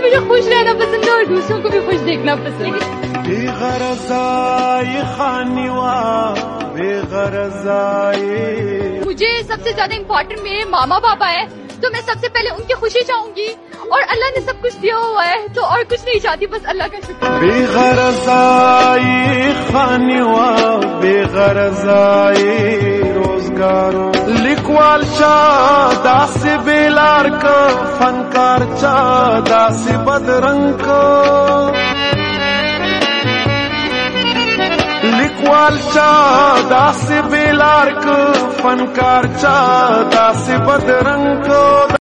मुझे खुश रहना पसंद है और दूसरों को भी खुश देखना पसंद है। मुझे सबसे ज्यादा इम्पोर्टेंट मेरे मामा पापा है, तो मैं सबसे पहले उनकी खुशी चाहूंगी और अल्लाह ने सब कुछ दिया हुआ है तो और कुछ नहीं चाहती, बस अल्लाह का शुक्र। रोजगारो लिखवाल चा दासी बेलार का फनकार चा दासी बदरंग लिखवाल चा दासी बेलार का फनकार चा दासी बदरंग